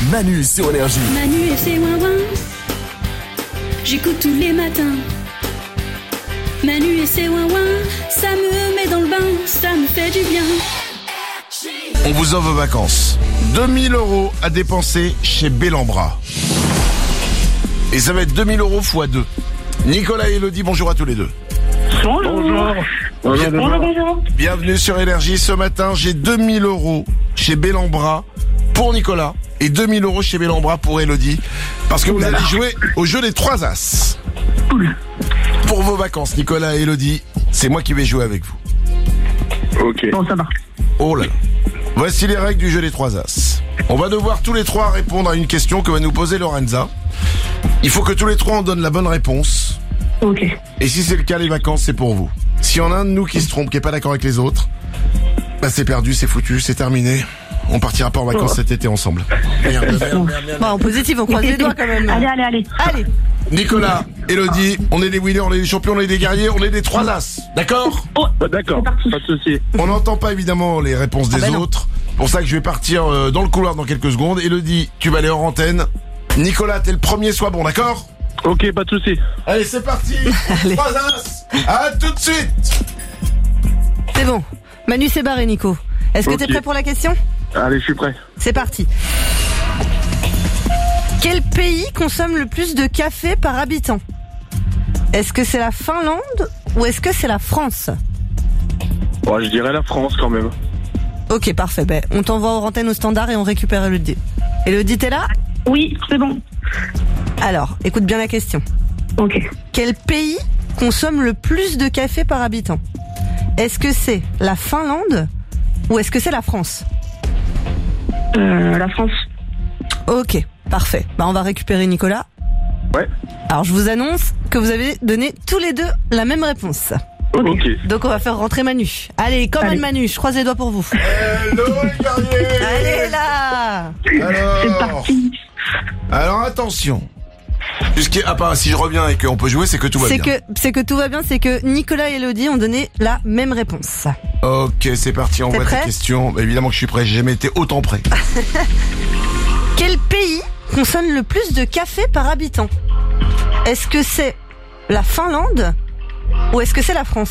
Manu sur Énergie. Manu et ses ouin-ouin, j'écoute tous les matins. Manu et ses ouin-ouin, ça me met dans le bain, ça me fait du bien. On vous offre vos vacances. 2000 € à dépenser chez Bellambra. Et ça va être 2000 € x 2. Nicolas et Elodie, bonjour à tous les deux. Bonjour. Bienvenue sur Énergie. Ce matin, j'ai 2000 € chez Bellambra pour Nicolas et 2000 € chez Bellambra pour Elodie. Parce que vous allez jouer au jeu des 3 As. Pour vos vacances, Nicolas et Elodie, c'est moi qui vais jouer avec vous. Ok. Bon, ça va. Oh là là. Voici les règles du jeu des 3 As. On va devoir tous les 3 répondre à une question que va nous poser Lorenza. Il faut que tous les 3 on donne la bonne réponse. Ok. Et si c'est le cas, les vacances, c'est pour vous. Si y en a un de nous qui se trompe, qui est pas d'accord avec les autres, bah c'est perdu, c'est foutu, c'est terminé. On partira pas en vacances cet été ensemble. Merde. Bon, en positif, on croise les doigts quand même. Allez. Nicolas, Elodie, on est des winners, on est des champions, on est des guerriers, on est des 3 As. D'accord ? D'accord, pas de souci. On n'entend pas évidemment les réponses des autres. Pour ça que je vais partir dans le couloir dans quelques secondes. Elodie, tu vas aller hors antenne. Nicolas, t'es le premier, sois bon, d'accord ? Ok, pas de souci. Allez, c'est parti. 3 As. À tout de suite. C'est bon. Manu s'est barré, Nico. Est-ce que t'es prêt pour la question ? Allez, je suis prêt. C'est parti. Quel pays consomme le plus de café par habitant ? Est-ce que c'est la Finlande ou est-ce que c'est la France ? Bon, je dirais la France quand même. Ok, parfait. Ben, on t'envoie aux antennes au standard et on récupère Elodie. Elodie, t'es là ? Oui, c'est bon. Alors, écoute bien la question. Ok. Quel pays consomme le plus de café par habitant ? Est-ce que c'est la Finlande ou est-ce que c'est la France ? La France. Ok, parfait. Bah, on va récupérer Nicolas. Ouais. Alors, je vous annonce que vous avez donné tous les deux la même réponse. Ok. Donc, on va faire rentrer Manu. Allez, comme un Manu, je croise les doigts pour vous. Hello les guerriers. Allez là. C'est parti. Alors attention. À part si je reviens et qu'on peut jouer, c'est que tout va bien. C'est que tout va bien, c'est que Nicolas et Elodie ont donné la même réponse. Ok, c'est parti, on voit prêt ? tes questions. Bah, évidemment que je suis prêt, j'ai jamais été autant prêt. Quel pays consomme le plus de café par habitant ? Est-ce que c'est la Finlande ou est-ce que c'est la France ?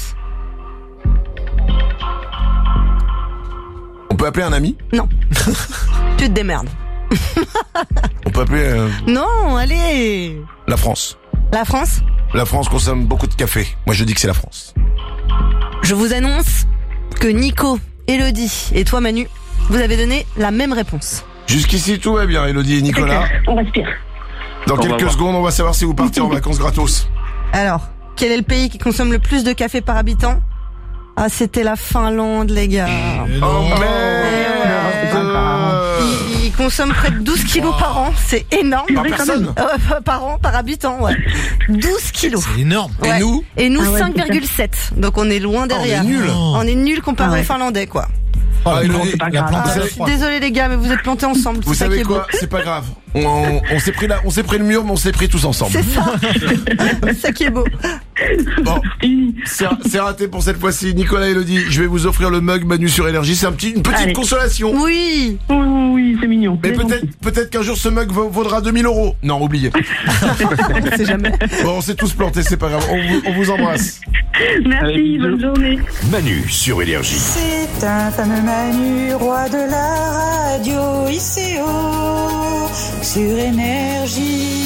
On peut appeler un ami ? Non. Tu te démerdes. On peut appeler Non, allez. la France. La France ? La France consomme beaucoup de café. Moi je dis que c'est la France. Je vous annonce que Nico, Elodie et toi Manu, vous avez donné la même réponse. Jusqu'ici tout va bien, Elodie et Nicolas. On respire. Dans On va quelques voir. secondes, on va savoir si vous partez en vacances gratos. Alors, quel est le pays qui consomme le plus de café par habitant ? Ah, c'était la Finlande, les gars. Oh merde. Il consomme près de 12 kilos par an, c'est énorme. Par personne ? Par an, par habitant, ouais. 12 kilos. C'est énorme. Et Ouais. nous ? Et nous, Ah ouais, 5,7. Donc on est loin derrière. on est nuls. On est nuls comparé Ah ouais. aux Finlandais, quoi. Ah, Elodie, c'est pas la grave. plante Ah, à je suis désolée les gars, mais vous êtes plantés ensemble. vous C'est ça qui savez est beau. quoi ? C'est pas grave. On s'est pris le mur, mais on s'est pris tous ensemble. C'est ça. C'est ça qui est beau. Bon, c'est raté pour cette fois-ci. Nicolas et Elodie, je vais vous offrir le mug Manu sur Énergie. C'est une petite Allez. consolation. Oui. Oui, c'est mignon. Mais C'est peut-être qu'un jour ce mug vaudra 2000 €. Non, oubliez. On sait jamais. Bon, on s'est tous plantés, c'est pas grave. On vous embrasse. gentil. Merci, Allez, bonne bisous. journée. Manu sur Énergie. C'est un fameux Manu, roi de la radio, ICO, sur Énergie.